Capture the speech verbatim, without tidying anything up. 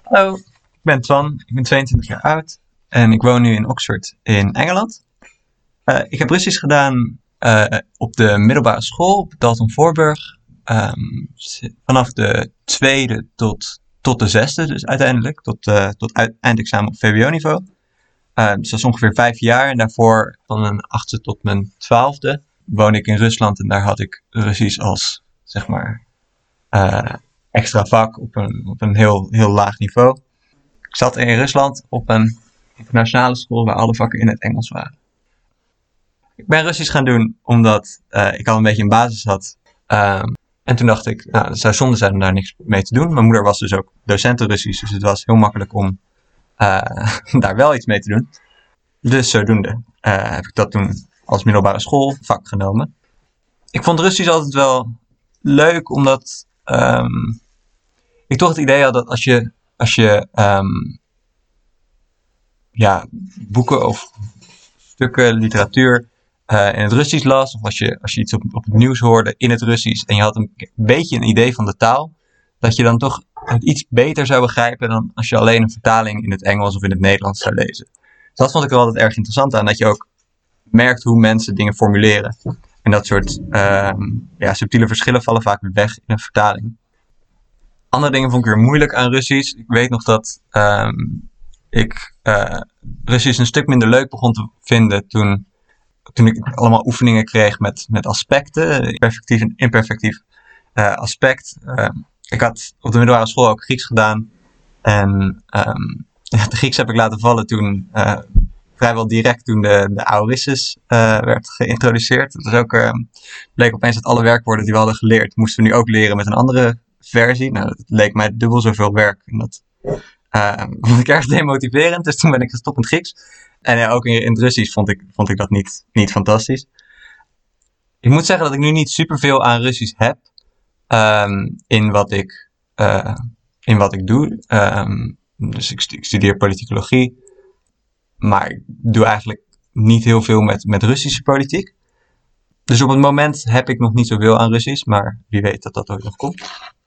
Hallo, ik ben Twan, ik ben tweeëntwintig jaar oud en ik woon nu in Oxford in Engeland. Eh, ik heb Russisch gedaan eh, op de middelbare school, op Dalton Voorburg. Ehm, s- vanaf de tweede tot, tot de zesde, dus uiteindelijk, tot, eh, tot uit- eindexamen op V W O-niveau. Eh, dus dat is ongeveer vijf jaar en daarvoor van mijn achtste tot mijn twaalfde woonde ik in Rusland en daar had ik Russisch als, zeg maar, eh, extra vak op een, op een heel, heel laag niveau. Ik zat in Rusland op een internationale school waar alle vakken in het Engels waren. Ik ben Russisch gaan doen omdat uh, ik al een beetje een basis had. Um, en toen dacht ik, nou, het zou zonde zijn om daar niks mee te doen. Mijn moeder was dus ook docent Russisch, dus het was heel makkelijk om uh, daar wel iets mee te doen. Dus zodoende uh, heb ik dat toen als middelbare schoolvak genomen. Ik vond Russisch altijd wel leuk, omdat um, ik toch het idee had dat als je, als je um, ja, boeken of stukken literatuur uh, in het Russisch las, of als je, als je iets op, op het nieuws hoorde in het Russisch en je had een beetje een idee van de taal, dat je dan toch het iets beter zou begrijpen dan als je alleen een vertaling in het Engels of in het Nederlands zou lezen. Dus dat vond ik er altijd erg interessant aan, dat je ook merkt hoe mensen dingen formuleren. En dat soort uh, ja, subtiele verschillen vallen vaak weer weg in een vertaling. Andere dingen vond ik weer moeilijk aan Russisch. Ik weet nog dat um, ik uh, Russisch een stuk minder leuk begon te vinden toen, toen ik allemaal oefeningen kreeg met, met aspecten, perfectief en imperfectief uh, aspect. Uh, ik had op de middelbare school ook Grieks gedaan en um, de Grieks heb ik laten vallen toen uh, vrijwel direct toen de, de aorissus uh, werd geïntroduceerd. Dat was ook, uh, bleek opeens dat alle werkwoorden die we hadden geleerd moesten we nu ook leren met een andere versie. Nou, dat leek mij dubbel zoveel werk. En dat uh, vond ik erg demotiverend, dus toen ben ik gestopt met Grieks. En uh, ook in, in het Russisch vond ik, vond ik dat niet, niet fantastisch. Ik moet zeggen dat ik nu niet superveel aan Russisch heb um, in, wat ik, uh, in wat ik doe. Um, dus ik, ik studeer politicologie, maar ik doe eigenlijk niet heel veel met, met Russische politiek. Dus op het moment heb ik nog niet zoveel aan Russisch, maar wie weet dat dat ooit nog komt.